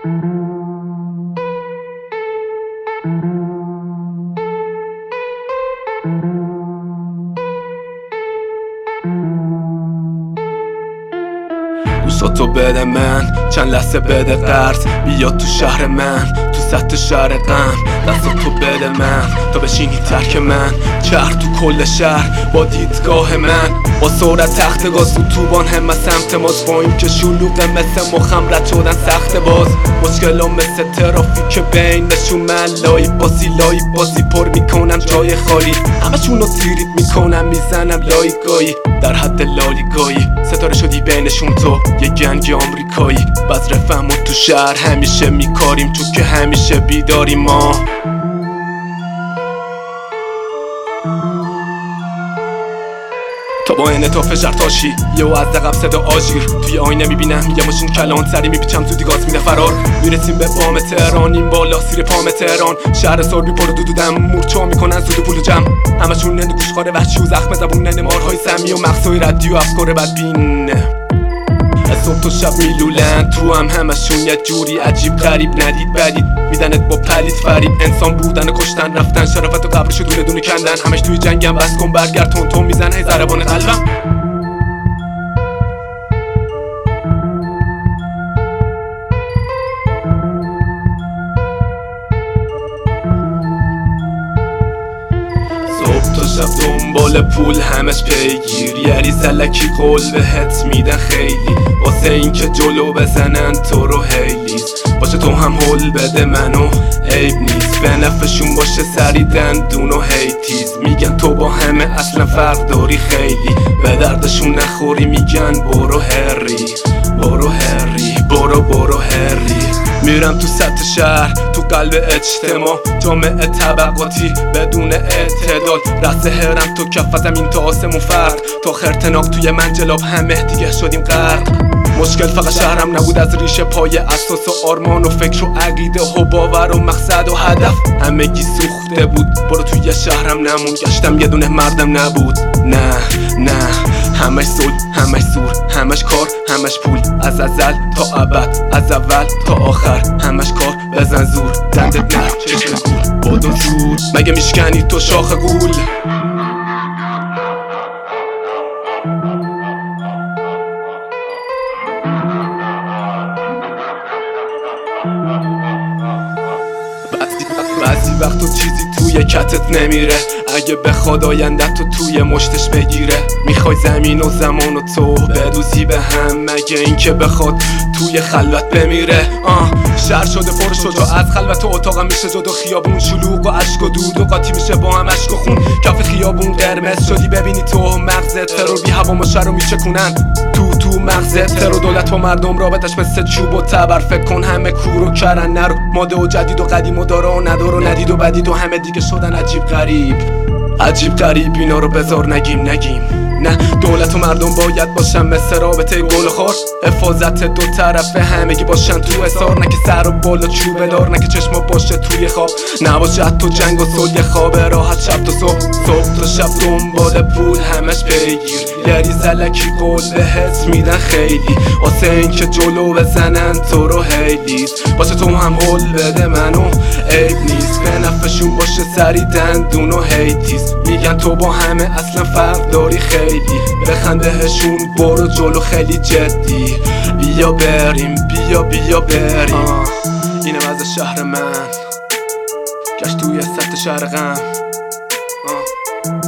گوشاتو بده من، چند لحظه بده قرض، بیا تو شهر من، تو سطح شهر غم. دستاتو بده من تا بشینی ترک من، چرخ تو کل شهر با دیدگاه من. با سرعت تخت گاز اتوبان همه سمت ماست، با این که شلوغه مثل مخم رد شدن سخت باز. مشکلام مثل ترافیک بینشون، من لایی بازی پر میکنم جای خالی، همشونو سیریت میکنم میزنم لایگایی، در حد لالیگایی. ستاره شدی بینشون تو یه گنگ آمریکایی، بس رفهم و تو شهر همیشه میکاریم، چون که همیشه بیداریم ما. تا با اینه تا فشر تاشی یه و از دقب صدا آژیر، توی آینه میبینم یه ماشین کلان سری میپیچم، زودی گاز میده فرار. میرسیم به بام تهران، این بالا سیر پام تهران، شهر سربی پر دودم مورچا میکنن زود پول جمع. همشون ننه گوشخواره وحشی و زخم زبون، ننه مارهای سمی و مغزهای ردی و افکار بدبین. صبح تا شب میلولن تو همشون یه جوری عجیب غریب، ندید بدید میدنت با پلید فریب. انسان بودن و کشتن رفتن، شرافت و قبرشو دونه دونه کندن. همش توی جنگم، بس کن برگرد تون میزن هی ضربان قلبم. شب دنبال پول همش پیگیر، یری زلکی قول بهت میدن خیلی، واسه این که جلو بزنن تو رو هیلیز. باشه تو هم هول بده منو عیب نیست، به نفعشون باشه سری دندون و هیتیز. میگن تو با همه اصلا فرق داری خیلی، به دردشون نخوری میگن برو هری برو هری برو هری. میرم تو سطح شهر، تو قلب اجتماع، جامعه طبقاتی بدون اعتدال. رأس هرم تو کف زمین تا آسمون فرق، تا خرتناق توی منجلاب همه دیگه شدیم غرق. مشکل فقط شهرم نبود، از ریشه پای اساس و آرمان و فکر و عقیده و باور و مقصد و هدف همگی سوخته بود. برو توی شهرم نمون، گشتم یه دونه مردم نبود. نه همش صلح، همش زور، همش کار، همش پول، از ازل تا ابد، از اول تا آخر، همش کار بزن زور، دندت نه چشم گول، بدو زور. مگه میشکنی تو شاخ گول؟ بعضی وقت تو چیزی توی کتت نمیره، اگه بخواد آیندت تو توی مشتش بگیره. میخوای زمین و زمان و تو بدوزی به هم، مگه این که بخواد توی خلوت بمیره. شهر شده پر شجاع، از خلوت و اتاقم میشه جدا، خیابون شلوغ و اشک و دود و قاطی میشه با هم اشک و خون. کف خیابون قرمز شدی ببینی تو مغزت، ترور بی هوا ما شهر رو میچکونن تو مغزت. ترور دولت و مردم رابطش مثل چوب و تبر، فکر کن همه کور و کرن، نرو ماده و جدید و قدیم و داره و نداره و ندید و بدید و همه دیگه شدن عجیب غریب. اینا رو بذار نگیم نه، دولت و مردم باید باشن مثل رابطه گل و خار، حفاظت دو طرفه همگی باشن تو اثار. نه که سر و بالا چوبه دار، نه که چشما باشه توی خواب، نباشه تو جنگ و صلح، خواب راحت شب تا صبح تا شب دنبال پول همش پیگیر، یری زلکی قول بهت میدن خیلی، واسه این که جلو بزنن تو رو هیلیز. باشه تو هم هول بده منو عیب نیست، به نفعشون باشه سری دندون و هیتیز. میگن تو با همه اصلا فرق داری خیلی، بخندهشون برو جلو خیلی جدی. بیا بریم اینم از شهر من، گشت توی سطح شهر غم.